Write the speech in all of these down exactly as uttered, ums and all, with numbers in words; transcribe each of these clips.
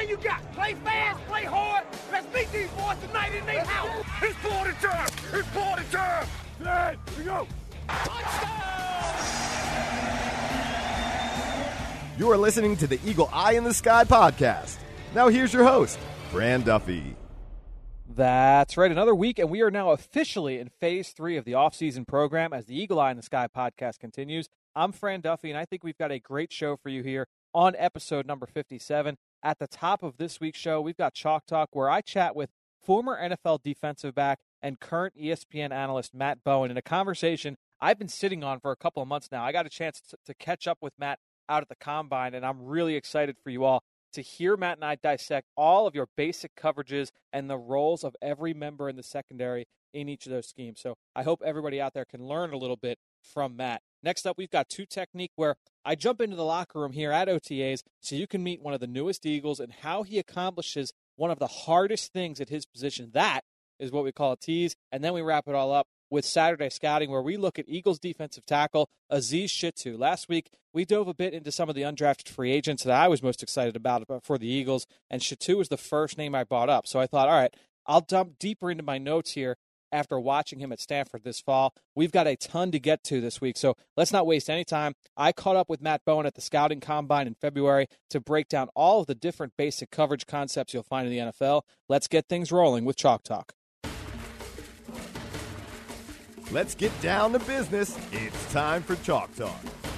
plan you got. Play fast, play hard. Let's beat these boys tonight in their house. It's party time. It's party time. Hey, here we go. You are listening to the Eagle Eye in the Sky podcast. Now here's your host, Fran Duffy. That's right. Another week, and we are now officially in phase three of the off-season program as the Eagle Eye in the Sky podcast continues. I'm Fran Duffy, and I think we've got a great show for you here on episode number fifty-seven. At the top of this week's show, we've got Chalk Talk, where I chat with former N F L defensive back and current E S P N analyst Matt Bowen in a conversation I've been sitting on for a couple of months now. I got a chance to, to catch up with Matt out at the Combine, and I'm really excited for you all to hear Matt and I dissect all of your basic coverages and the roles of every member in the secondary in each of those schemes. So I hope everybody out there can learn a little bit from Matt. Next up, we've got Two Technique, where I jump into the locker room here at O T As so you can meet one of the newest Eagles and how he accomplishes one of the hardest things at his position. That is what we call a tease. And then we wrap it all up with Saturday Scouting, where we look at Eagles defensive tackle Aziz Shittu. Last week, we dove a bit into some of the undrafted free agents that I was most excited about for the Eagles, and Shittu was the first name I brought up. So I thought, all right, I'll dump deeper into my notes here after watching him at Stanford this fall. We've got a ton to get to this week, so let's not waste any time. I caught up with Matt Bowen at the Scouting Combine in February to break down all of the different basic coverage concepts you'll find in the N F L. Let's get things rolling with Chalk Talk. Let's get down to business. It's time for Chalk Talk.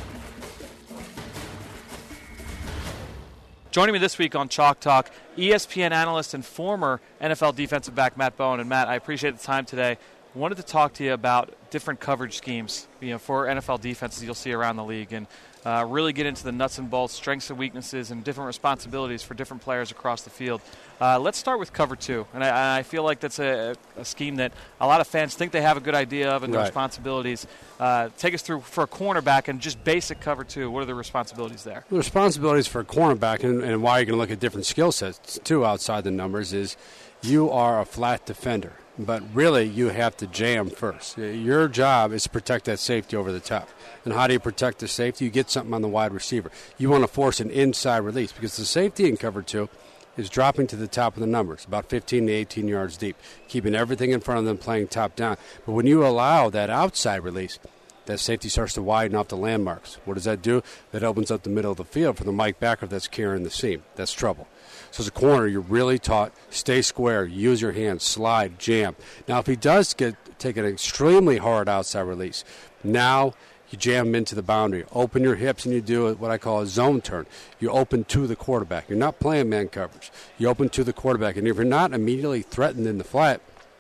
Joining me this week on Chalk Talk, E S P N analyst and former N F L defensive back Matt Bowen. And Matt, I appreciate the time today. Wanted to talk to you about different coverage schemes, you know, for N F L defenses you'll see around the league, and uh, really get into the nuts and bolts, strengths and weaknesses, and different responsibilities for different players across the field. Uh, let's start with cover two, and I, I feel like that's a, a scheme that a lot of fans think they have a good idea of and the right. responsibilities. Uh, take us through for a cornerback and just basic cover two. What are the responsibilities there? The responsibilities for a cornerback, and, and why you're going to look at different skill sets too outside the numbers, is you are a flat defender, but really you have to jam first. Your job is to protect that safety over the top. And how do you protect the safety? You get something on the wide receiver. You want to force an inside release, because the safety in cover two is dropping to the top of the numbers, about fifteen to eighteen yards deep, keeping everything in front of them, playing top down. But when you allow that outside release, that safety starts to widen off the landmarks. What does that do? That opens up the middle of the field for the Mike backer that's carrying the seam. That's trouble. So as a corner, you're really taught, stay square, use your hands, slide, jam. Now, if he does get take an extremely hard outside release, now you jam him into the boundary. Open your hips, and you do what I call a zone turn. You open to the quarterback. You're not playing man coverage. You open to the quarterback. And if you're not immediately threatened in the flat,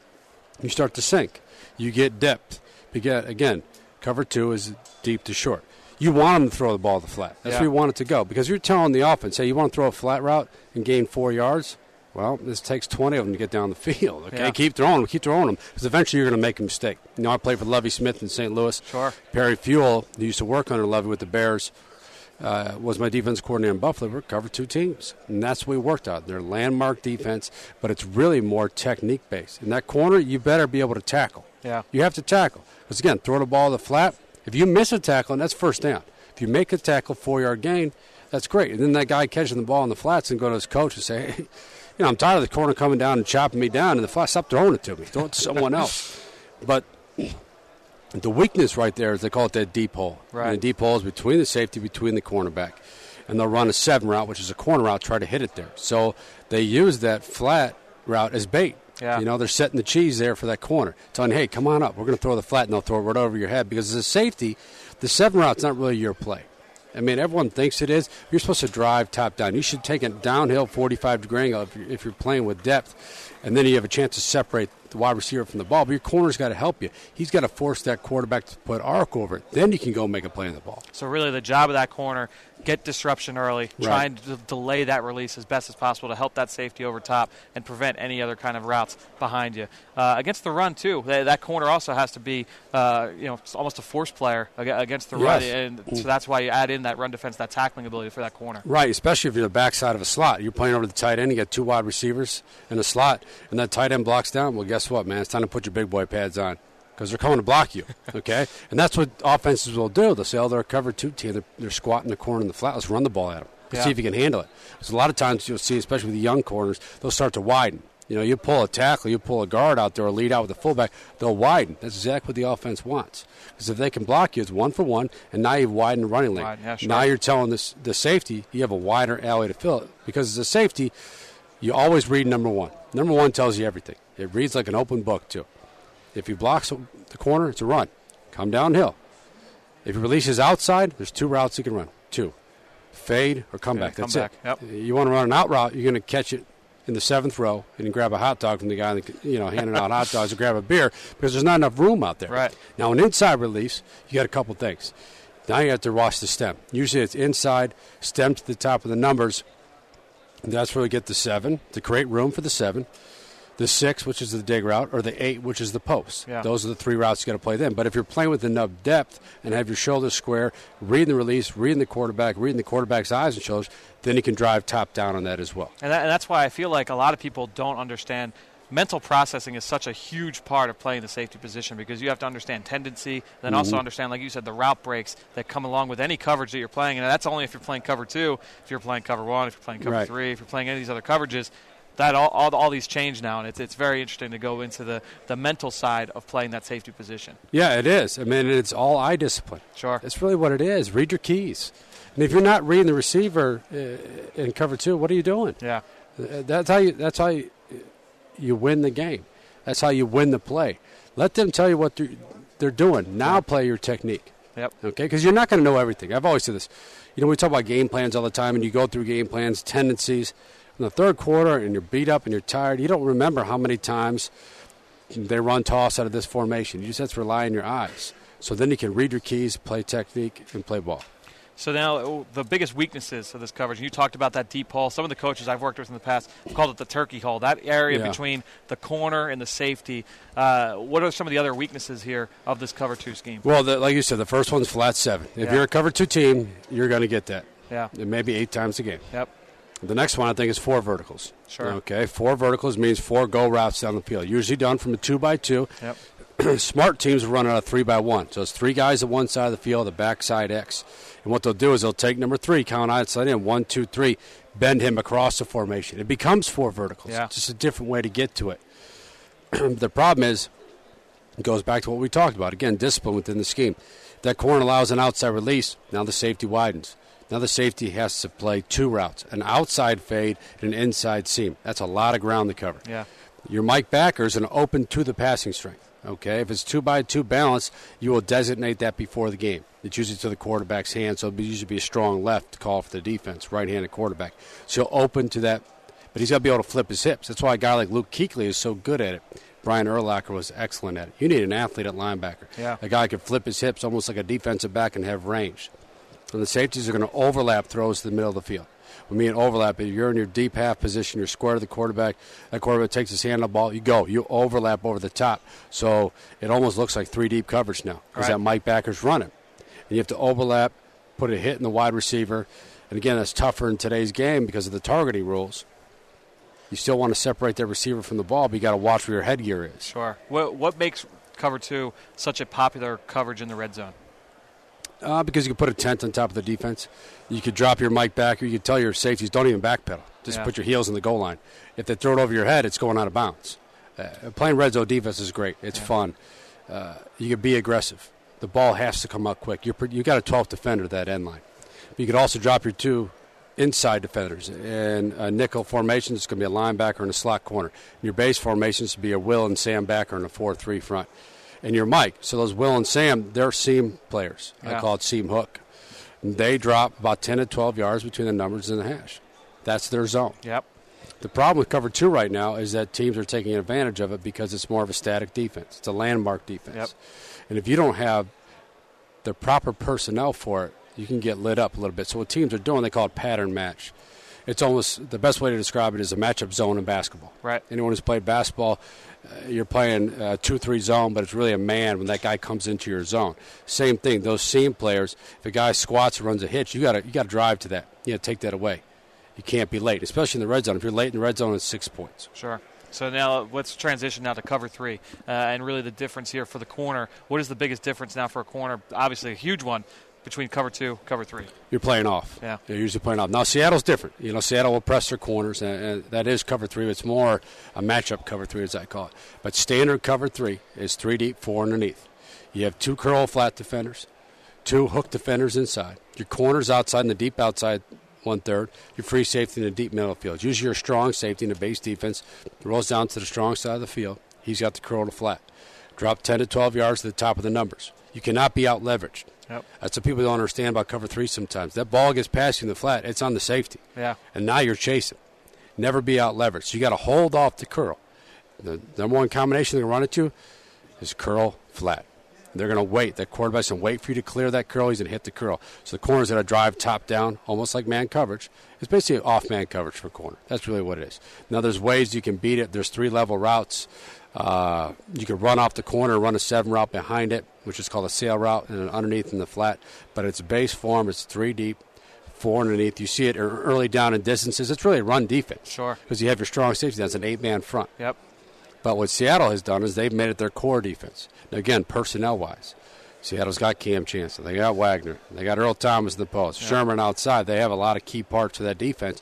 you start to sink. You get depth. Because, again, cover two is deep to short. You want them to throw the ball to the flat. That's yeah. where you want it to go. Because you're telling the offense, hey, you want to throw a flat route and gain four yards? Well, this takes twenty of them to get down the field. Okay, yeah. keep throwing them, keep throwing them, because eventually you're going to make a mistake. You know, I played for Lovie Smith in Saint Louis. Sure. Perry Fuel, who used to work under Lovie with the Bears, uh, was my defense coordinator in Buffalo. We covered two teams, and that's what we worked out. They're landmark defense, but it's really more technique-based. In that corner, you better be able to tackle. Yeah. You have to tackle. Because, again, throw the ball to the flat. If you miss a tackle, and that's first down. If you make a tackle, four-yard gain, that's great. And then that guy catching the ball in the flats and go to his coach and say, hey, you know, I'm tired of the corner coming down and chopping me down in the flat. Stop throwing it to me. Throw it to someone else. But the weakness right there is they call it that deep hole. Right. And the deep hole is between the safety, between the cornerback. And they'll run a seven route, which is a corner route, try to hit it there. So they use that flat route as bait. Yeah. You know, they're setting the cheese there for that corner, telling, hey, come on up. We're going to throw the flat, and they'll throw it right over your head. Because as a safety, the seven route's not really your play. I mean, everyone thinks it is. You're supposed to drive top down. You should take it downhill forty-five degree angle if you're, if you're playing with depth. And then you have a chance to separate the wide receiver from the ball. But your corner's got to help you. He's got to force that quarterback to put arc over it. Then you can go make a play on the ball. So really the job of that corner, get disruption early, Right. trying to delay that release as best as possible to help that safety over top and prevent any other kind of routes behind you. Uh, against the run, too, that, that corner also has to be, uh, you know, almost a force player against the Yes. run. And so that's why you add in that run defense, that tackling ability for that corner. Right, especially if you're the backside of a slot. You're playing over the tight end. You got two wide receivers in a slot, and that tight end blocks down. Well, guess what, man? It's time to put your big boy pads on because they're coming to block you, okay? And that's what offenses will do. They'll say, oh, they're a cover two team. They're, they're squatting the corner in the flat. Let's run the ball at them. to yeah. see if he can handle it. Because a lot of times you'll see, especially with the young corners, they'll start to widen. You know, you pull a tackle, you pull a guard out there or lead out with a fullback, they'll widen. That's exactly what the offense wants. Because if they can block you, it's one for one, and now you've widened the running lane. Right, yeah, sure. Now you're telling this, the safety you have a wider alley to fill it. Because as a safety, you always read number one. Number one tells you everything. It reads like an open book, too. If he blocks the corner, it's a run. Come downhill. If he releases outside, there's two routes he can run. Two. Fade or come yeah, back. That's come back. it. Yep. You want to run an out route, you're going to catch it in the seventh row and grab a hot dog from the guy that, you know, handing out hot dogs or grab a beer because there's not enough room out there. Right. Now, an inside release, you got a couple things. Now you have to watch the stem. Usually it's inside, stem to the top of the numbers. And that's where we get the seven to create room for the seven. The six, which is the dig route, or the eight, which is the post. Yeah. Those are the three routes you got to play then. But if you're playing with enough depth and have your shoulders square, reading the release, reading the quarterback, reading the quarterback's eyes and shoulders, then you can drive top down on that as well. And, that, and that's why I feel like a lot of people don't understand mental processing is such a huge part of playing the safety position because you have to understand tendency, then Mm-hmm. also understand, like you said, the route breaks that come along with any coverage that you're playing. And that's only if you're playing cover two, if you're playing cover one, if you're playing cover Right. three, if you're playing any of these other coverages. That all, all all these change now, and it's it's very interesting to go into the, the mental side of playing that safety position. Yeah, it is. I mean, it's all eye discipline. Sure. That's really what it is. Read your keys. And if you're not reading the receiver uh, in cover two, what are you doing? Yeah. Uh, That's how you. That's how you, you win the game. That's how you win the play. Let them tell you what they're, they're doing. Now play your technique. Yep. Okay, because you're not going to know everything. I've always said this. You know, we talk about game plans all the time, and you go through game plans, tendencies. In the third quarter, and you're beat up and you're tired, you don't remember how many times they run toss out of this formation. You just have to rely on your eyes. So then you can read your keys, play technique, and play ball. So now the biggest weaknesses of this coverage, and you talked about that deep hole. Some of the coaches I've worked with in the past have called it the turkey hole, that area Yeah. between the corner and the safety. Uh, what are some of the other weaknesses here of this cover two scheme? Well, the, like you said, the first one's flat seven. If Yeah. you're a cover two team, you're going to get that. Yeah. And maybe eight times a game. Yep. The next one, I think, is four verticals. Sure. Okay, four verticals means four go routes down the field. Usually done from a two by two. Yep. Smart teams will run out of three by one. So it's three guys at one side of the field, the backside X. And what they'll do is they'll take number three, count outside in, one, two, three, bend him across the formation. It becomes four verticals. Yeah. It's just a different way to get to it. The problem is, it goes back to what we talked about. Again, discipline within the scheme. That corner allows an outside release. Now the safety widens. Now the safety has to play two routes, an outside fade and an inside seam. That's a lot of ground to cover. Yeah. Your Mike backer is an open to the passing strength. Okay, if it's two by two balance, you will designate that before the game. It's usually to the quarterback's hand, so it'll usually be a strong left call for the defense, right-handed quarterback. So he'll open to that, but he's got to be able to flip his hips. That's why a guy like Luke Kuechly is so good at it. Brian Urlacher was excellent at it. You need an athlete at linebacker. Yeah. A guy who can flip his hips almost like a defensive back and have range. And the safeties are going to overlap throws to the middle of the field. When me and overlap, if you're in your deep half position, you're square to the quarterback, that quarterback takes his hand on the ball, you go. You overlap over the top. So it almost looks like three deep coverage now because Right. that Mike backer's running. And you have to overlap, put a hit in the wide receiver. And again, that's tougher in today's game because of the targeting rules. You still want to separate that receiver from the ball, but you got to watch where your headgear is. Sure. What, what makes cover two such a popular coverage in the red zone? Uh, because you can put a tent on top of the defense. You could drop your Mike backer. You could tell your safeties, don't even backpedal. Just Yeah. put your heels in the goal line. If they throw it over your head, it's going out of bounds. Uh, playing red zone defense is great. It's Yeah. fun. Uh, you can be aggressive. The ball has to come out quick. You're pre- you got a twelfth defender at that end line. But you could also drop your two inside defenders. In a nickel formation, it's going to be a linebacker and a slot corner. In your base formations, to be a Will and Sam backer and a four three front. And your Mike. So those Will and Sam, they're seam players. Yeah. I call it seam hook. And they drop about ten to twelve yards between the numbers and the hash. That's their zone. Yep. The problem with cover two right now is that teams are taking advantage of it because it's more of a static defense. It's a landmark defense. Yep. And if you don't have the proper personnel for it, you can get lit up a little bit. So what teams are doing, they call it pattern match. It's almost, the best way to describe it is a matchup zone in basketball. Right. Anyone who's played basketball, uh, you're playing a two three zone, but it's really a man when that guy comes into your zone. Same thing, those seam players, if a guy squats or runs a hitch, you got to you got to drive to that. You got to take that away. You can't be late, especially in the red zone. If you're late in the red zone, it's six points. Sure. So now let's transition now to cover three, uh, and really the difference here for the corner. What is the biggest difference now for a corner? Obviously a huge one, between cover two, cover three? You're playing off. Yeah. You're usually playing off. Now, Seattle's different. You know, Seattle will press their corners, and, and that is cover three. It's more a matchup cover three, as I call it. But standard cover three is three deep, four underneath. You have two curl flat defenders, two hook defenders inside. Your corners outside and the deep outside, one-third. Your free safety in the deep middle of the field. Usually your strong safety in the base defense rolls down to the strong side of the field. He's got the curl to flat. Drop ten to twelve yards to the top of the numbers. You cannot be out-leveraged. Yep. That's what people don't understand about cover three sometimes. That ball gets past you in the flat, it's on the safety. Yeah. And now you're chasing. Never be out-leveraged. So you got to hold off the curl. The number one combination they're going to run it to is curl flat. They're going to wait. That quarterback's going to wait for you to clear that curl. He's going to hit the curl. So the corner's going to drive top down, almost like man coverage. It's basically off-man coverage for a corner. That's really what it is. Now, there's ways you can beat it. There's three-level routes. Uh, you can run off the corner, run a seven route behind it, which is called a sail route, and an underneath in the flat. But it's base form. It's three deep, four underneath. You see it early down in distances. It's really a run defense. Sure. Because you have your strong safety. That's an eight-man front. Yep. But what Seattle has done is they've made it their core defense. Now, again, personnel-wise, Seattle's got Cam Chancellor. They got Wagner. They got Earl Thomas in the post. Yep. Sherman outside. They have a lot of key parts of that defense.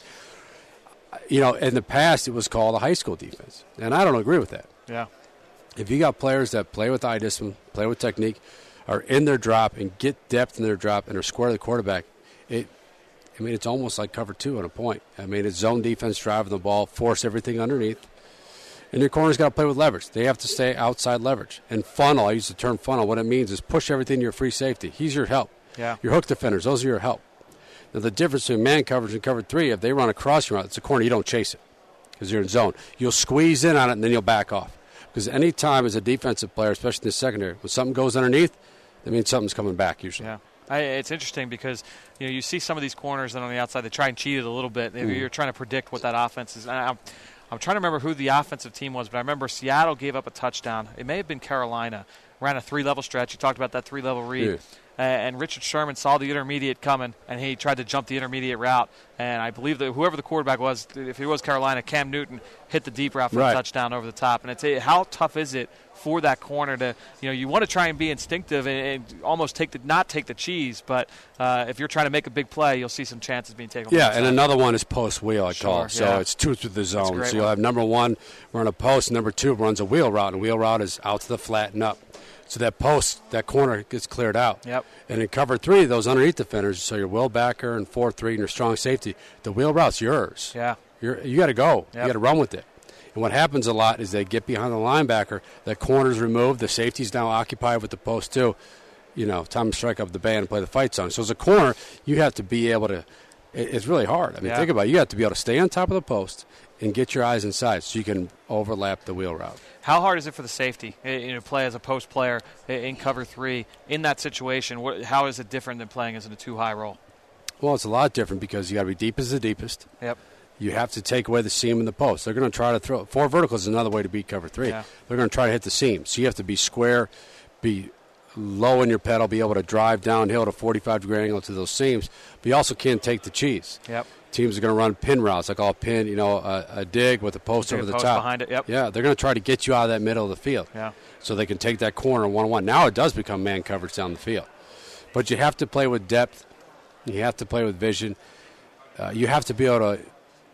You know, in the past, it was called a high school defense. And I don't agree with that. Yeah. If you got players that play with eye discipline, play with technique, are in their drop and get depth in their drop and are square to the quarterback, it, I mean, it's almost like cover two on a point. I mean, it's zone defense, driving the ball, force everything underneath. And your corner's got to play with leverage. They have to stay outside leverage. And funnel, I use the term funnel. What it means is push everything to your free safety. He's your help. Yeah. Your hook defenders, those are your help. Now, the difference between man coverage and cover three, if they run across your route, it's a corner, you don't chase it because you're in zone. You'll squeeze in on it, and then you'll back off. Because any time as a defensive player, especially in the secondary, when something goes underneath, that means something's coming back usually. Yeah. I, it's interesting because you know you see some of these corners that on the outside, they try and cheat it a little bit. Mm. You're trying to predict what that offense is. I'm, I'm trying to remember who the offensive team was, but I remember Seattle gave up a touchdown. It may have been Carolina. Ran a three-level stretch. You talked about that three-level read. Yeah. Uh, and Richard Sherman saw the intermediate coming, and he tried to jump the intermediate route. And I believe that whoever the quarterback was, if it was Carolina, Cam Newton hit the deep route for right. a touchdown over the top. And it's how tough is it for that corner to, you know, you want to try and be instinctive and, and almost take the not take the cheese, but uh, if you're trying to make a big play, you'll see some chances being taken. Yeah, and another one is post wheel, I sure, call it. So yeah. it's two through the zone. So you'll one. have number one run a post, number two runs a wheel route, and wheel route is out to the flat and up. So that post, that corner gets cleared out. Yep. And in cover three, those underneath defenders, so your wheel backer and four three and your strong safety, the wheel route's yours. Yeah. You're, you got to go. Yep. You got to run with it. And what happens a lot is they get behind the linebacker, that corner's removed, the safety's now occupied with the post too. You know, time to strike up the band and play the fight song. So as a corner, you have to be able to, it, it's really hard. I mean, yeah. think about it. You have to be able to stay on top of the post and get your eyes inside so you can overlap the wheel route. How hard is it for the safety, you know, play as a post player in cover three in that situation? What, how is it different than playing as in a two-high role? Well, it's a lot different because you got to be deep as the deepest. Yep. You have to take away the seam in the post. They're going to try to throw. Four verticals is another way to beat cover three. Yeah. They're going to try to hit the seam. So you have to be square, be low in your pedal, be able to drive downhill at a forty-five degree angle to those seams. But you also can't take the cheese. Yep. Teams are going to run pin routes, like all pin, you know, a, a dig with a post take over a the post top. behind it. Yep. Yeah, they're going to try to get you out of that middle of the field. Yeah. So they can take that corner one-on-one. Now it does become man coverage down the field. But you have to play with depth. You have to play with vision. Uh, you have to be able to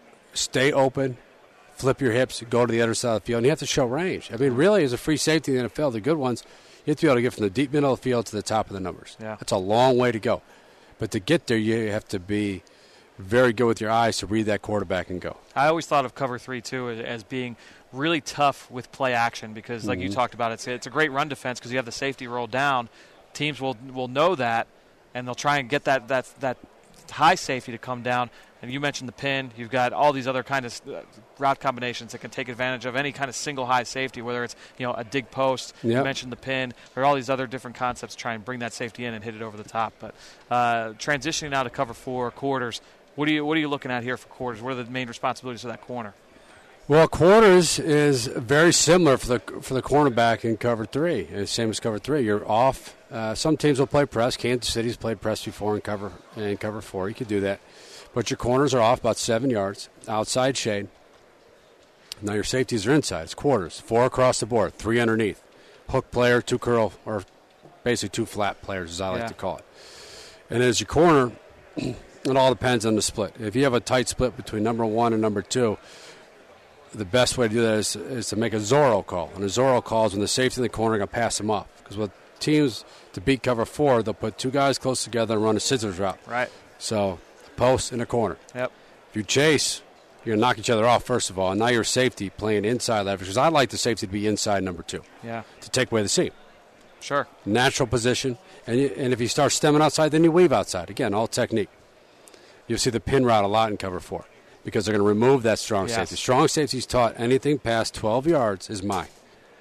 stay open, flip your hips, go to the other side of the field, and you have to show range. I mean, really, as a free safety in the N F L, the good ones, you have to be able to get from the deep middle of the field to the top of the numbers. Yeah. That's a long way to go. But to get there, you have to be very good with your eyes to read that quarterback and go. I always thought of cover three, too, as, as being really tough with play action because, like mm-hmm. you talked about, it's, it's a great run defense because you have the safety rolled down. Teams will will know that, and they'll try and get that, that, that high safety to come down. And you mentioned the pin. You've got all these other kind of route combinations that can take advantage of any kind of single high safety, whether it's you know a dig post. Yep. You mentioned the pin. There are all these other different concepts to try and bring that safety in and hit it over the top. But uh, transitioning now to cover four quarters, what are you what are you looking at here for quarters? What are the main responsibilities of that corner? Well, quarters is very similar for the for the cornerback in cover three. It's same as cover three. You're off. Uh, some teams will play press. Kansas City's played press before in cover in cover four. You could do that. But your corners are off about seven yards, outside shade. Now your safeties are inside. It's quarters, four across the board, three underneath. Hook player, two curl, or basically two flat players, as I like yeah. to call it. And as your corner, it all depends on the split. If you have a tight split between number one and number two, the best way to do that is, is to make a Zorro call. And a Zorro call is when the safety in the corner are going to pass them off. Because with teams to beat cover four, they'll put two guys close together and run a scissors route. Right. So, post in a corner. Yep. If you chase, you're going to knock each other off, first of all. And now your safety playing inside leverage. Because I like the safety to be inside number two. Yeah. To take away the seam. Sure. Natural position. And, you, and if you start stemming outside, then you weave outside. Again, all technique. You'll see the pin route a lot in cover four because they're going to remove that strong yes. safety. Strong safety's taught anything past twelve yards is mine.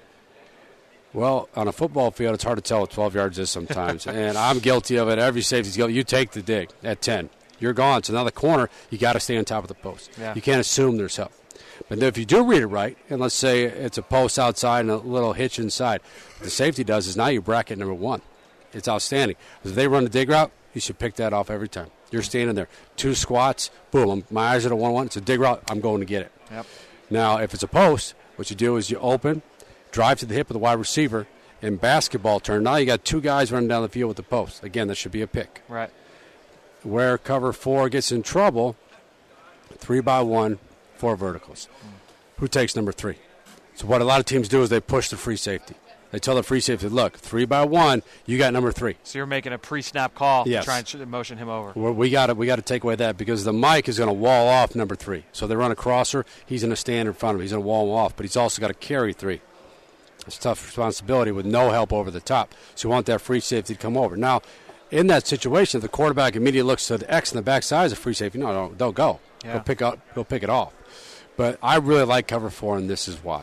Well, on a football field, it's hard to tell what twelve yards is sometimes, and I'm guilty of it. Every safety's guilty. You take the dig at ten. You're gone. So now the corner, you got to stay on top of the post. Yeah. You can't assume there's help. But if you do read it right, and let's say it's a post outside and a little hitch inside, what the safety does is now you bracket number one. It's outstanding. If they run the dig route, you should pick that off every time. You're standing there. Two squats, boom, I'm, my eyes are at a one one. It's a dig route. I'm going to get it. Yep. Now, if it's a post, what you do is you open, drive to the hip of the wide receiver, in basketball turn. Now you got two guys running down the field with the post. Again, that should be a pick. Right. Where cover four gets in trouble, three by one, four verticals. Mm. Who takes number three? So what a lot of teams do is they push the free safety. They tell the free safety, look, three by one, you got number three. So you're making a pre-snap call yes. to try and motion him over. Well, we got to we got to take away that because the Mike is going to wall off number three. So they run a crosser, he's going to stand in front of him. He's going to wall him off, but he's also got to carry three. It's a tough responsibility with no help over the top. So you want that free safety to come over. Now, in that situation, if the quarterback immediately looks to the X in the backside as a free safety, no, no, don't go. Yeah. Go pick up, go pick it off. But I really like cover four, and this is why.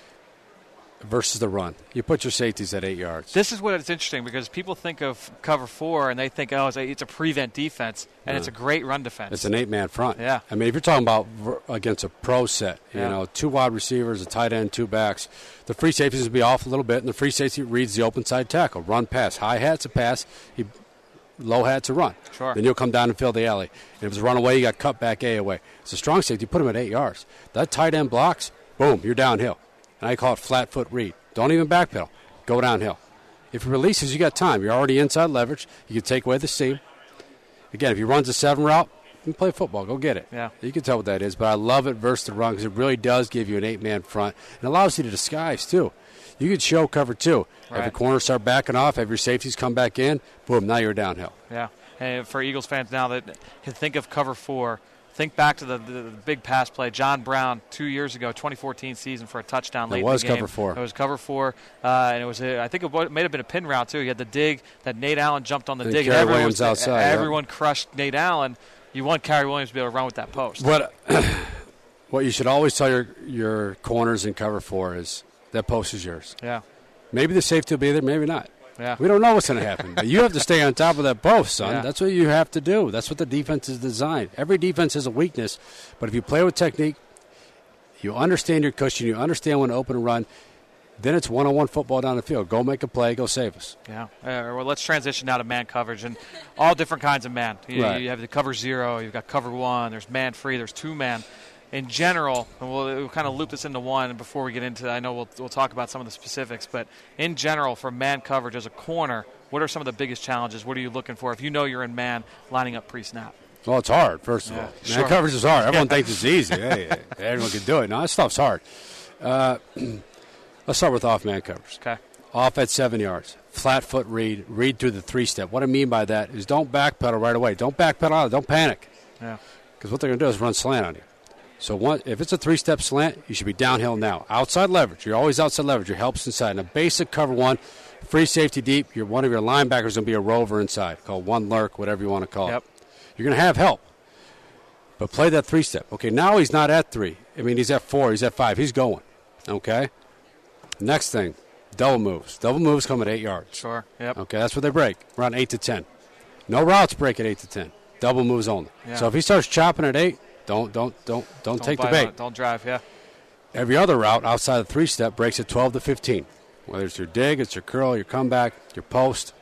Versus the run. You put your safeties at eight yards. This is what it's interesting because people think of cover four and they think, oh, it's a, it's a prevent defense, and yeah. it's a great run defense. It's an eight-man front. Yeah. I mean, if you're talking about against a pro set, you yeah. know, two wide receivers, a tight end, two backs, the free safeties will be off a little bit, and the free safety reads the open side tackle. Run, pass. High hat's a pass. He, low hat's a run. Sure. Then you'll come down and fill the alley. And if it's a run away, you got cut back A away. It's a strong safety. You put him at eight yards. That tight end blocks, boom, you're downhill. And I call it flat foot read. Don't even backpedal. Go downhill. If he releases, you got time. You're already inside leverage. You can take away the seam. Again, if he runs a seven route, you can play football. Go get it. Yeah. You can tell what that is. But I love it versus the run because it really does give you an eight-man front. And allows you to disguise, too. You could show cover, too. Right. If the corners start backing off, have your safeties come back in, boom, now you're downhill. Yeah. And for Eagles fans now that can think of cover four, think back to the, the, the big pass play. John Brown, two years ago, twenty fourteen season for a touchdown late in the game. It was cover four. It was cover four, uh, and it was a, I think it may have been a pin route too. You had the dig that Nate Allen jumped on the and dig. Kerry and everyone Williams was, outside. Everyone yeah. crushed Nate Allen. You want Kerry Williams to be able to run with that post. What what you should always tell your your corners in cover four is that post is yours. Yeah. Maybe the safety will be there, maybe not. Yeah. We don't know what's going to happen. But you have to stay on top of that post, son. Yeah. That's what you have to do. That's what the defense is designed. Every defense has a weakness, but if you play with technique, you understand your cushion, you understand when to open and run, then it's one-on-one football down the field. Go make a play, go save us. Yeah. Uh, well, let's transition now to man coverage and all different kinds of man. You, right. you have the cover zero, you've got cover one, there's man free, there's two man. In general, and we'll, we'll kind of loop this into one before we get into, I know we'll, we'll talk about some of the specifics, but in general, for man coverage as a corner, what are some of the biggest challenges? What are you looking for if you know you're in man lining up pre-snap? Well, it's hard, first of yeah, all. Man sure. coverage is hard. Everyone thinks it's easy. Hey, everyone can do it. No, that stuff's hard. Uh, let's start with off man coverage. Okay. Off at seven yards. Flat foot read. Read through the three-step. What I mean by that is don't backpedal right away. Don't backpedal out. Don't panic. Yeah. Because what they're going to do is run slant on you. So one, if it's a three-step slant, you should be downhill now. Outside leverage. You're always outside leverage. Your help's inside. And a basic cover one, free safety deep, you're, one of your linebackers is going to be a rover inside, called one lurk, whatever you want to call yep. it. You're going to have help. But play that three-step. Okay, now he's not at three. I mean, he's at four. He's at five. He's going. Okay? Next thing, double moves. Double moves come at eight yards. Sure, yep. Okay, that's what they break, around eight to ten. No routes break at eight to ten. Double moves only. Yeah. So if he starts chopping at eight, Don't don't don't don't, don't take the bait. Don't drive, yeah. Every other route outside of three step breaks at twelve to fifteen. Whether it's your dig, it's your curl, your comeback, your post.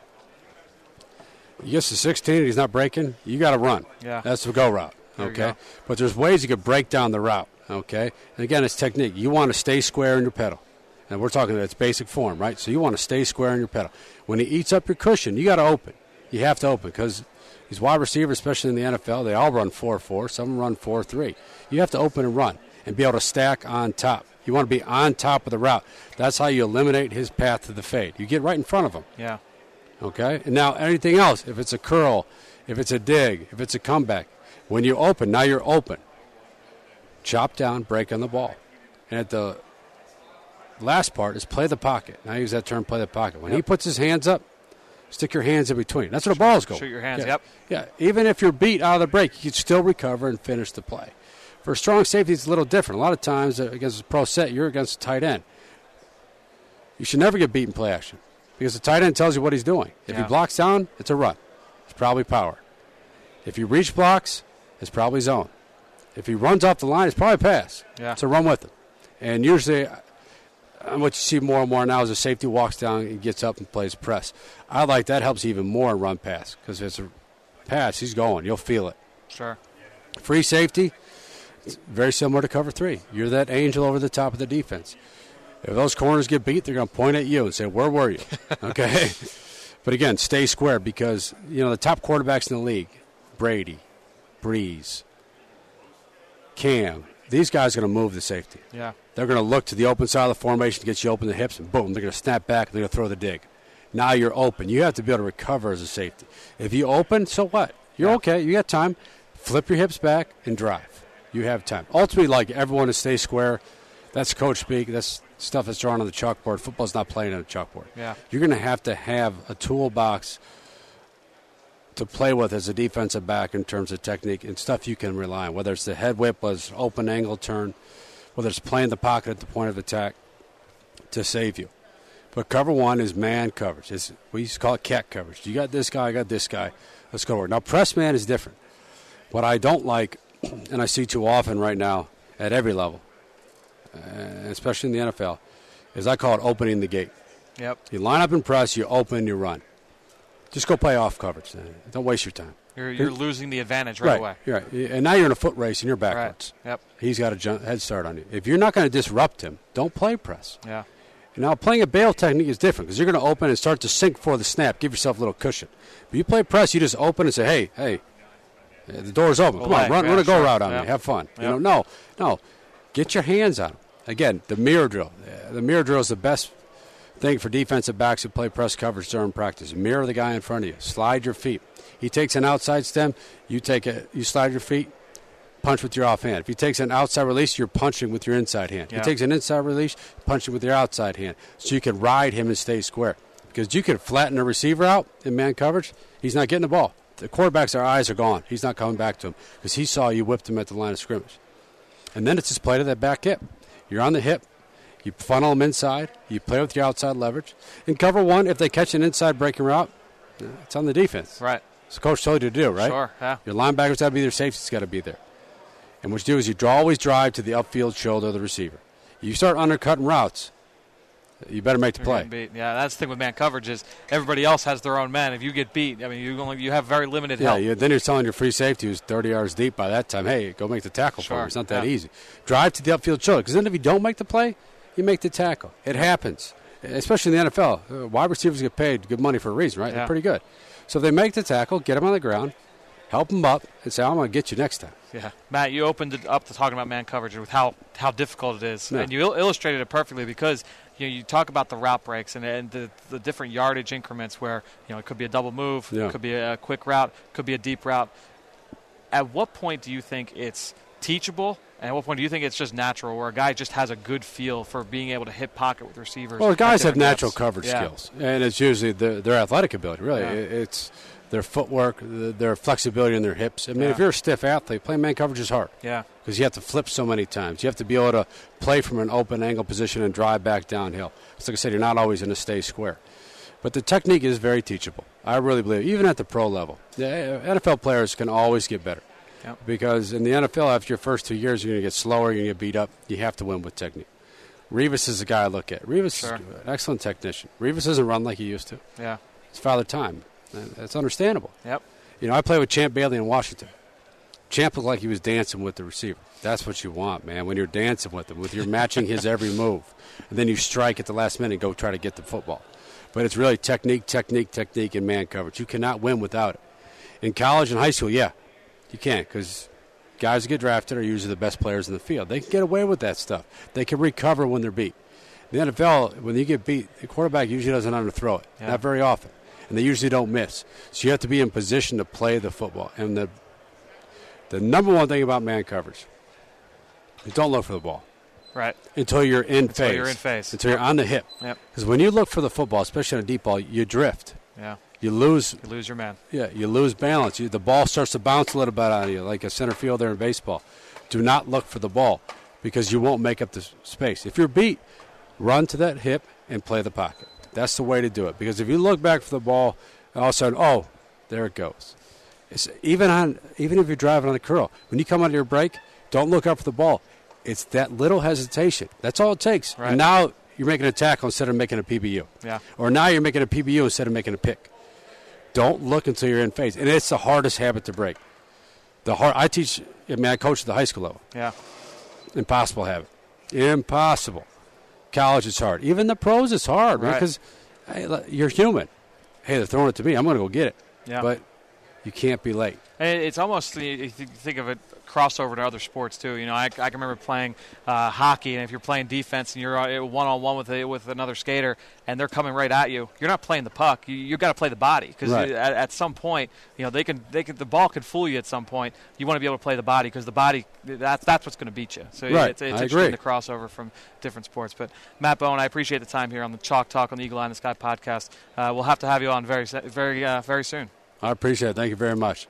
He gets to sixteen and he's not breaking, you got to run. Yeah. That's the go route. There Okay. you go. But there's ways you could break down the route. Okay. And again, it's technique. You want to stay square in your pedal. And we're talking about its basic form, right? So you want to stay square in your pedal. When he eats up your cushion, you got to open. You have to open because these wide receivers, especially in the N F L, they all run four four. Some run four three. You have to open and run and be able to stack on top. You want to be on top of the route. That's how you eliminate his path to the fade. You get right in front of him. Yeah. Okay? And now anything else, if it's a curl, if it's a dig, if it's a comeback, when you open, now you're open. Chop down, break on the ball. And at the last part is play the pocket. Now I use that term, play the pocket. When yep. he puts his hands up, stick your hands in between. That's where the ball's going. Shoot your hands, yeah. yep. Yeah, even if you're beat out of the break, you can still recover and finish the play. For a strong safety, it's a little different. A lot of times against a pro set, you're against a tight end. You should never get beat in play action because the tight end tells you what he's doing. If yeah. he blocks down, it's a run. It's probably power. If he reach blocks, it's probably zone. If he runs off the line, it's probably pass. Yeah. So run with him. And usually what you see more and more now is a safety walks down and gets up and plays press. I like that. Helps even more in run pass because if it's a pass, he's going. You'll feel it. Sure. Free safety, it's very similar to cover three. You're that angel over the top of the defense. If those corners get beat, they're going to point at you and say, where were you? Okay? But, again, stay square because, you know, the top quarterbacks in the league, Brady, Breeze, Cam, these guys are going to move the safety. Yeah. They're going to look to the open side of the formation to get you open the hips, and boom, they're going to snap back and they're going to throw the dig. Now you're open. You have to be able to recover as a safety. If you open, so what? You're yeah. okay. You got time. Flip your hips back and drive. You have time. Ultimately, like everyone to stay square. That's coach speak. That's stuff that's drawn on the chalkboard. Football's not playing on a chalkboard. Yeah. You're going to have to have a toolbox to play with as a defensive back in terms of technique and stuff you can rely on, whether it's the head whip, whether it's open angle turn, whether it's playing the pocket at the point of attack to save you. But cover one is man coverage. It's, we used to call it cat coverage. You got this guy, I got this guy. Let's go to work. Now, press man is different. What I don't like, and I see too often right now at every level, uh, especially in the N F L, is I call it opening the gate. Yep. You line up and press, you open, you run. Just go play off coverage. Don't waste your time. You're, you're losing the advantage right, right away. You're right. And now you're in a foot race and you're backwards. Right. Yep. He's got a jump, head start on you. If you're not going to disrupt him, don't play press. Yeah. And now playing a bail technique is different because you're going to open and start to sink for the snap. Give yourself a little cushion. But you play press, you just open and say, hey, hey, the door's open. Come Away. on, run, yeah, run a go sure. route on yep. me. Have fun. Yep. You know, no, no. Get your hands on him. Again, the mirror drill. The mirror drill is the best thing for defensive backs who play press coverage during practice. Mirror the guy in front of you. Slide your feet. He takes an outside stem, you take a, you slide your feet, punch with your offhand. If he takes an outside release, you're punching with your inside hand. Yeah. If he takes an inside release, punching with your outside hand. So you can ride him and stay square. Because you can flatten a receiver out in man coverage, he's not getting the ball. The quarterback's our eyes are gone. He's not coming back to him because he saw you whipped him at the line of scrimmage. And then it's just play to that back hip. You're on the hip. You funnel them inside. You play with your outside leverage. In cover one, if they catch an inside breaking route, it's on the defense. Right. So coach told you to do, right? Sure, yeah. Your linebackers got to be there, safety's got to be there. And what you do is you draw, always drive to the upfield shoulder of the receiver. You start undercutting routes, you better make the You're play. getting beat. Yeah, that's the thing with man coverage is everybody else has their own men. If you get beat, I mean, you only you have very limited Yeah, help. you, then you're telling your free safety who's thirty yards deep by that time, hey, go make the tackle Sure, for me. It's not that yeah. easy. Drive to the upfield shoulder, because then if you don't make the play, you make the tackle. It happens, especially in the N F L. Uh, wide receivers get paid good money for a reason, right? Yeah. They're pretty good. So if they make the tackle, get them on the ground, help them up, and say, I'm going to get you next time. Yeah, Matt, you opened it up to talking about man coverage with how, how difficult it is, Yeah. and you il- illustrated it perfectly because you know you talk about the route breaks and, and the, the different yardage increments where you know it could be a double move, Yeah. it could be a quick route, could be a deep route. At what point do you think it's teachable, and at what point do you think it's just natural, where a guy just has a good feel for being able to hit pocket with receivers? Well, guys at have different natural depths? coverage Yeah. skills, and it's usually their, their athletic ability, really. Yeah. It- It's their footwork, the- their flexibility in their hips. I mean, Yeah. if you're a stiff athlete, playing man coverage is hard. Yeah, Because you have to flip so many times. You have to be able to play from an open angle position and drive back downhill. So like I said, you're not always going to stay square. But the technique is very teachable. I really believe, even at the pro level. The N F L players can always get better. Yep. Because in the N F L, after your first two years, you're going to get slower, you're going to get beat up. You have to win with technique. Revis is the guy I look at. Revis Sure. is an excellent technician. Revis doesn't run like he used to. yeah, It's Father Time. And that's understandable. yep. You know, I played with Champ Bailey in Washington. Champ looked like he was dancing with the receiver. That's what you want, man, when you're dancing with him, with you're matching his every move. And then you strike at the last minute and go try to get the football. But it's really technique, technique, technique, and man coverage. You cannot win without it. In college and high school, yeah, you can't, because guys who get drafted are usually the best players in the field. They can get away with that stuff. They can recover when they're beat. In the N F L, when you get beat, the quarterback usually doesn't underthrow it, yeah. not very often, and they usually don't miss. So you have to be in position to play the football. And the the number one thing about man coverage is don't look for the ball. Right. Until you're in Until phase. you're in phase. Until you're on the hip. Yep. Because when you look for the football, especially on a deep ball, you drift. Yeah. You lose. You lose your man. Yeah, you lose balance. You, the ball starts to bounce a little bit on you, like a center fielder in baseball. Do not look for the ball because you won't make up the space. If you're beat, run to that hip and play the pocket. That's the way to do it. Because if you look back for the ball, all of a sudden, oh, there it goes. It's even on, even if you're driving on a curl, when you come out of your break, don't look up for the ball. It's that little hesitation. That's all it takes. Right. And now you're making a tackle instead of making a P B U. Yeah. Or now you're making a P B U instead of making a pick. Don't look until you're in phase. And it's the hardest habit to break. The hard, I teach, I mean, I coach at the high school level. Yeah. Impossible habit. Impossible. College is hard. Even the pros is hard, right? Because hey, you're human. Hey, they're throwing it to me. I'm going to go get it. Yeah. But you can't be late. It's almost, you think of it, crossover to other sports too. You know, I, I can remember playing uh, hockey, and if you're playing defense and you're one on one with a, with another skater, and they're coming right at you, you're not playing the puck. You you got to play the body because right. at, at some point, you know, they can they can the ball can fool you at some point. You want to be able to play the body because the body that's that's what's going to beat you. So right. it's, it's I interesting agree. the crossover from different sports. But Matt Bowen, I appreciate the time here on the Chalk Talk on the Eagle Eye in the Sky podcast. Uh, we'll have to have you on very very uh, very soon. I appreciate it. Thank you very much.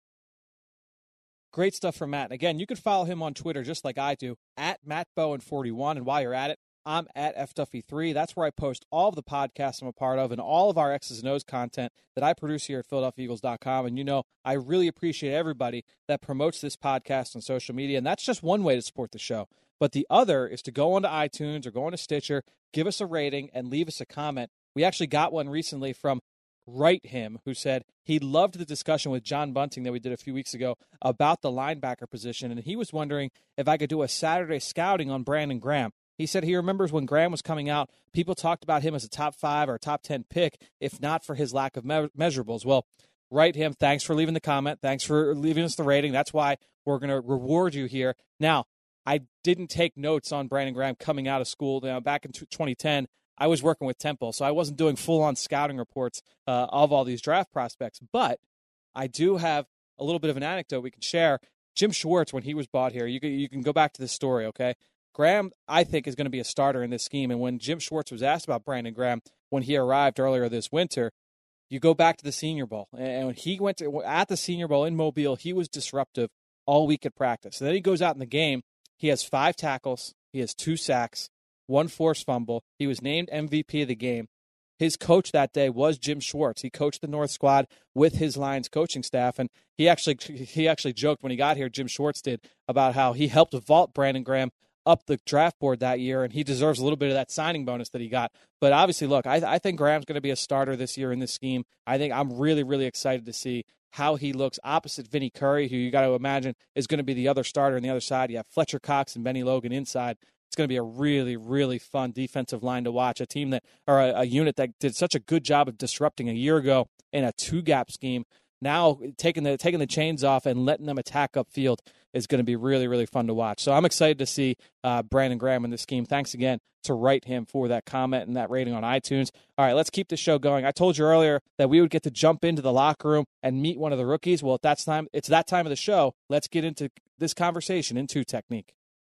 Great stuff from Matt. And again, you can follow him on Twitter just like I do, at Matt Bowen forty-one. And while you're at it, I'm at F Duffy three. That's where I post all of the podcasts I'm a part of and all of our X's and O's content that I produce here at Philadelphia Eagles dot com. And you know, I really appreciate everybody that promotes this podcast on social media. And that's just one way to support the show. But the other is to go onto iTunes or go onto Stitcher, give us a rating, and leave us a comment. We actually got one recently from Write Him, who said he loved the discussion with John Bunting that we did a few weeks ago about the linebacker position, and he was wondering if I could do a Saturday scouting on Brandon Graham. He said he remembers when Graham was coming out, people talked about him as a top five or a top ten pick, if not for his lack of me- measurables. Well, Write Him, thanks for leaving the comment. Thanks for leaving us the rating. That's why we're going to reward you here. Now, I didn't take notes on Brandon Graham coming out of school. You know, back in twenty ten, I was working with Temple, so I wasn't doing full-on scouting reports uh, of all these draft prospects. But I do have a little bit of an anecdote we can share. Jim Schwartz, when he was bought here, you can, you can go back to this story, okay? Graham, I think, is going to be a starter in this scheme. And when Jim Schwartz was asked about Brandon Graham when he arrived earlier this winter, you go back to the Senior Bowl. And when he went to, at the Senior Bowl in Mobile, he was disruptive all week at practice. And then he goes out in the game. He has five tackles. He has two sacks. One forced fumble. He was named M V P of the game. His coach that day was Jim Schwartz. He coached the North squad with his Lions coaching staff, and he actually he actually joked when he got here, Jim Schwartz did, about how he helped vault Brandon Graham up the draft board that year, and he deserves a little bit of that signing bonus that he got. But obviously, look, I, I think Graham's going to be a starter this year in this scheme. I think I'm really, really excited to see how he looks opposite Vinny Curry, who you got to imagine is going to be the other starter on the other side. You have Fletcher Cox and Benny Logan inside. It's going to be a really, really fun defensive line to watch. A team that, or a, a unit that did such a good job of disrupting a year ago in a two-gap scheme. Now taking the taking the chains off and letting them attack upfield is going to be really, really fun to watch. So I'm excited to see uh, Brandon Graham in this scheme. Thanks again to Write Him for that comment and that rating on iTunes. All right, let's keep the show going. I told you earlier that we would get to jump into the locker room and meet one of the rookies. Well, at that time, it's that time of the show. Let's get into this conversation into technique.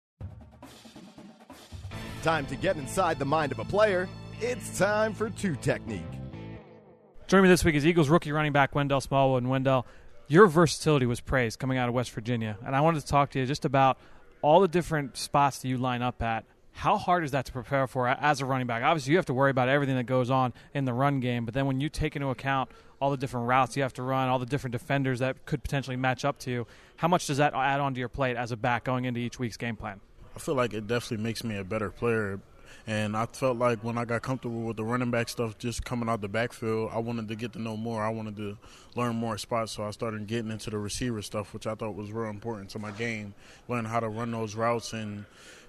Time to get inside the mind of a player. It's time for Two Technique. Joining me this week is Eagles rookie running back Wendell Smallwood. And Wendell, your versatility was praised coming out of West Virginia. And I wanted to talk to you just about all the different spots that you line up at. How hard is that to prepare for as a running back? Obviously, you have to worry about everything that goes on in the run game. But then when you take into account all the different routes you have to run, all the different defenders that could potentially match up to you, how much does that add onto your plate as a back going into each week's game plan? I feel like it definitely makes me a better player. And I felt like when I got comfortable with the running back stuff, just coming out the backfield, I wanted to get to know more. I wanted to learn more spots, so I started getting into the receiver stuff, which I thought was real important to my game, learning how to run those routes and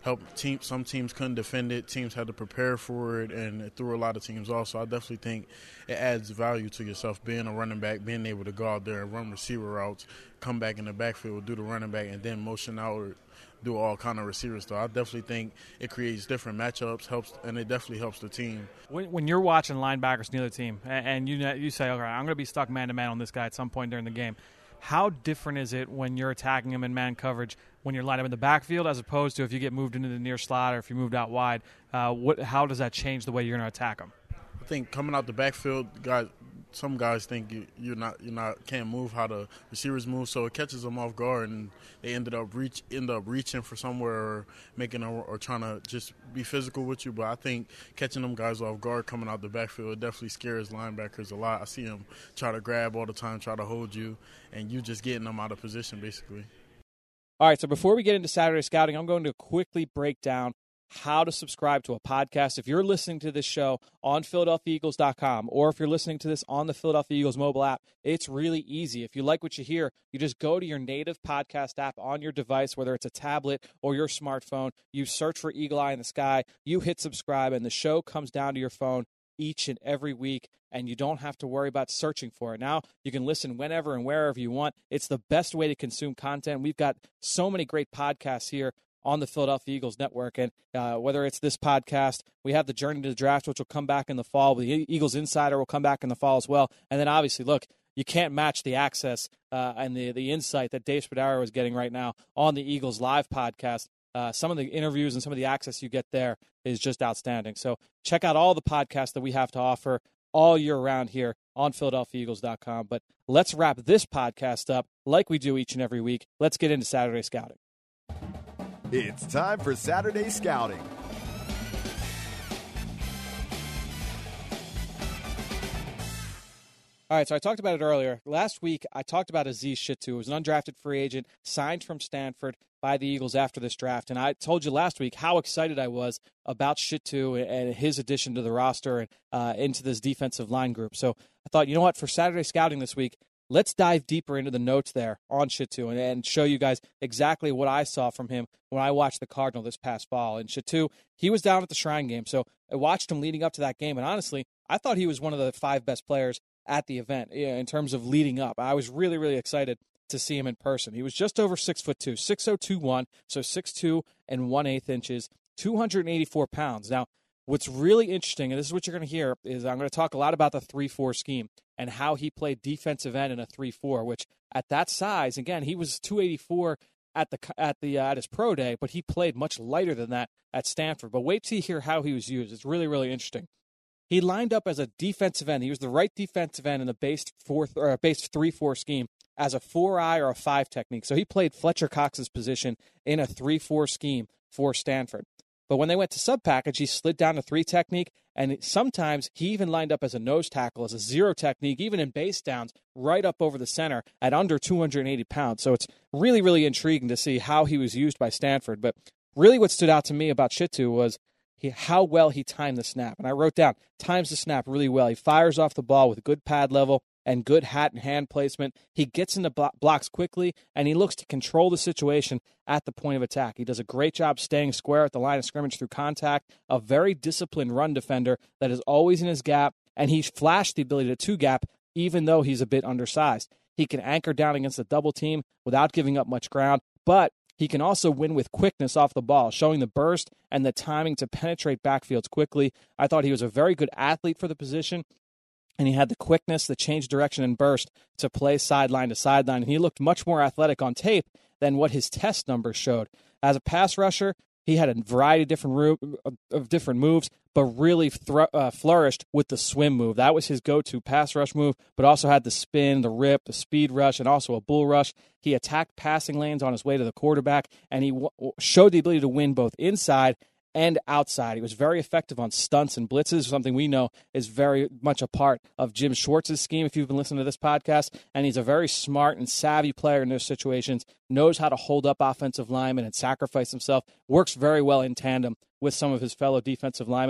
helped team. Some teams couldn't defend it. Teams had to prepare for it, and it threw a lot of teams off. So I definitely think it adds value to yourself being a running back, being able to go out there and run receiver routes, come back in the backfield, do the running back, and then motion out or do all kind of receiver stuff. I definitely think it creates different matchups, helps, and it definitely helps the team. When, when you're watching linebackers from the other team, and, and you you say, okay, I'm going to be stuck man-to-man on this guy at some point during the game, how different is it when you're attacking him in man coverage when you're lined up in the backfield as opposed to if you get moved into the near slot or if you moved out wide? Uh, what? How does that change the way you're going to attack him? I think coming out the backfield, guys, some guys think you, you're not you're not can't move how the receivers move, so it catches them off guard, and they ended up reach end up reaching for somewhere or making a, or trying to just be physical with you. But I think catching them guys off guard coming out the backfield, it definitely scares linebackers a lot. I see them try to grab all the time, try to hold you, and you just getting them out of position basically. All right, so before we get into Saturday scouting, I'm going to quickly break down how to subscribe to a podcast. If you're listening to this show on Philadelphia Eagles dot com, or if you're listening to this on the Philadelphia Eagles mobile app, it's really easy. If you like what you hear, you just go to your native podcast app on your device, whether it's a tablet or your smartphone. You search for Eagle Eye in the Sky, you hit subscribe, and the show comes down to your phone each and every week, and you don't have to worry about searching for it. Now you can listen whenever and wherever you want. It's the best way to consume content. We've got so many great podcasts here on the Philadelphia Eagles Network, and uh, whether it's this podcast, we have the Journey to the Draft, which will come back in the fall. The Eagles Insider will come back in the fall as well. And then obviously, look, you can't match the access uh, and the, the insight that Dave Spadaro is getting right now on the Eagles Live podcast. Uh, some of the interviews and some of the access you get there is just outstanding. So check out all the podcasts that we have to offer all year round here on Philadelphia Eagles dot com. But let's wrap this podcast up like we do each and every week. Let's get into Saturday scouting. It's time for Saturday Scouting. All right, so I talked about it earlier. Last week, I talked about Aziz Shittu, who was an undrafted free agent, signed from Stanford by the Eagles after this draft. And I told you last week how excited I was about Shittu and his addition to the roster and uh, into this defensive line group. So I thought, you know what, for Saturday Scouting this week, let's dive deeper into the notes there on Shittu and, and show you guys exactly what I saw from him when I watched the Cardinal this past fall. And Shittu, he was down at the Shrine game, so I watched him leading up to that game. And honestly, I thought he was one of the five best players at the event in terms of leading up. I was really, really excited to see him in person. He was just over six foot two, six oh two one, so six two and one eighth inches, two hundred eighty-four pounds. Now, what's really interesting, and this is what you're going to hear, is I'm going to talk a lot about the three four scheme and how he played defensive end in a three four, which at that size, again, he was two eighty-four at the at the uh, at his pro day, but he played much lighter than that at Stanford. But wait till you hear how he was used. It's really, really interesting. He lined up as a defensive end. He was the right defensive end in the base four or base three four scheme as a four eye or a five technique. So he played Fletcher Cox's position in a three four scheme for Stanford. But when they went to sub package, he slid down to three technique, and sometimes he even lined up as a nose tackle, as a zero technique, even in base downs, right up over the center at under two hundred eighty pounds. So it's really, really intriguing to see how he was used by Stanford. But really what stood out to me about Shittu was he, how well he timed the snap. And I wrote down, times the snap really well. He fires off the ball with good pad level and good hat and hand placement. He gets into blo- blocks quickly, and he looks to control the situation at the point of attack. He does a great job staying square at the line of scrimmage through contact, a very disciplined run defender that is always in his gap, and he's flashed the ability to two-gap even though he's a bit undersized. He can anchor down against a double team without giving up much ground, but he can also win with quickness off the ball, showing the burst and the timing to penetrate backfields quickly. I thought he was a very good athlete for the position, and he had the quickness, the change direction, and burst to play sideline to sideline. And he looked much more athletic on tape than what his test numbers showed. As a pass rusher, he had a variety of different, ro- of different moves, but really thr- uh, flourished with the swim move. That was his go-to pass rush move, but also had the spin, the rip, the speed rush, and also a bull rush. He attacked passing lanes on his way to the quarterback, and he w- showed the ability to win both inside and outside. He was very effective on stunts and blitzes, something we know is very much a part of Jim Schwartz's scheme, if you've been listening to this podcast. And he's a very smart and savvy player in those situations, knows how to hold up offensive linemen and sacrifice himself, works very well in tandem with some of his fellow defensive linemen.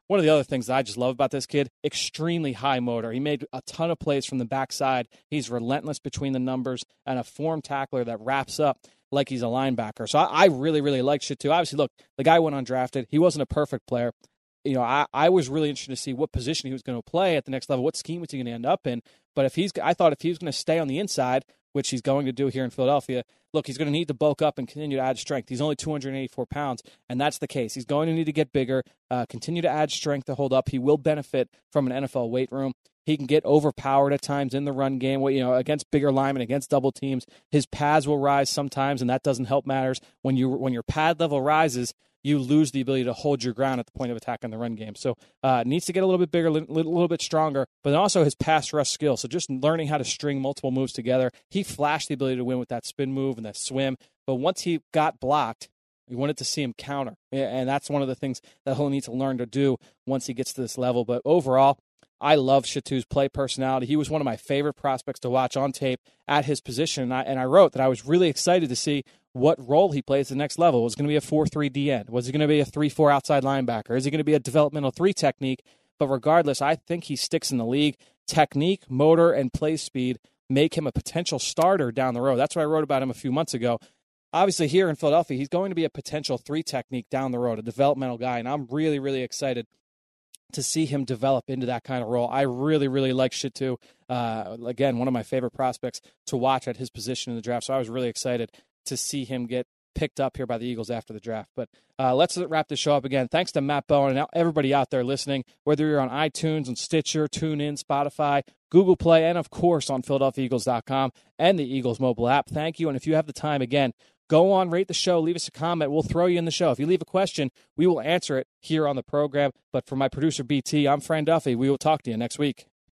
one of the other things that I just love about this kid, extremely high motor. He made a ton of plays from the backside. He's relentless between the numbers and a form tackler that wraps up like he's a linebacker. So I, I really, really like Shittu. Obviously, look, the guy went undrafted. He wasn't a perfect player. You know, I, I was really interested to see what position he was going to play at the next level. What scheme was he going to end up in? But if he's, I thought if he was going to stay on the inside, which he's going to do here in Philadelphia, look, he's going to need to bulk up and continue to add strength. He's only two hundred eighty-four pounds, and that's the case. He's going to need to get bigger, uh, continue to add strength to hold up. He will benefit from an N F L weight room. He can get overpowered at times in the run game, you know, against bigger linemen, against double teams. His pads will rise sometimes, and that doesn't help matters. When you when your pad level rises, you lose the ability to hold your ground at the point of attack in the run game. So uh, needs to get a little bit bigger, a little, little bit stronger, but then also his pass rush skill. So just learning how to string multiple moves together. He flashed the ability to win with that spin move and that swim, but once he got blocked, we wanted to see him counter, and that's one of the things that he'll need to learn to do once he gets to this level. But overall, I love Shittu's play personality. He was one of my favorite prospects to watch on tape at his position, and I, and I wrote that I was really excited to see what role he plays at the next level. Was it going to be a four three D end? Was it going to be a three four outside linebacker? Is he going to be a developmental three technique? But regardless, I think he sticks in the league. Technique, motor, and play speed make him a potential starter down the road. That's what I wrote about him a few months ago. Obviously, here in Philadelphia, he's going to be a potential three technique down the road, a developmental guy, and I'm really, really excited to see him develop into that kind of role. I really, really like Shittu. Uh, again, one of my favorite prospects to watch at his position in the draft, so I was really excited to see him get picked up here by the Eagles after the draft. But uh, let's wrap this show up again. Thanks to Matt Bowen and everybody out there listening, whether you're on iTunes, on Stitcher, TuneIn, Spotify, Google Play, and, of course, on Philadelphia Eagles dot com and the Eagles mobile app. Thank you, and if you have the time, again, go on, rate the show, leave us a comment. We'll throw you in the show. If you leave a question, we will answer it here on the program. But for my producer, B T, I'm Fran Duffy. We will talk to you next week.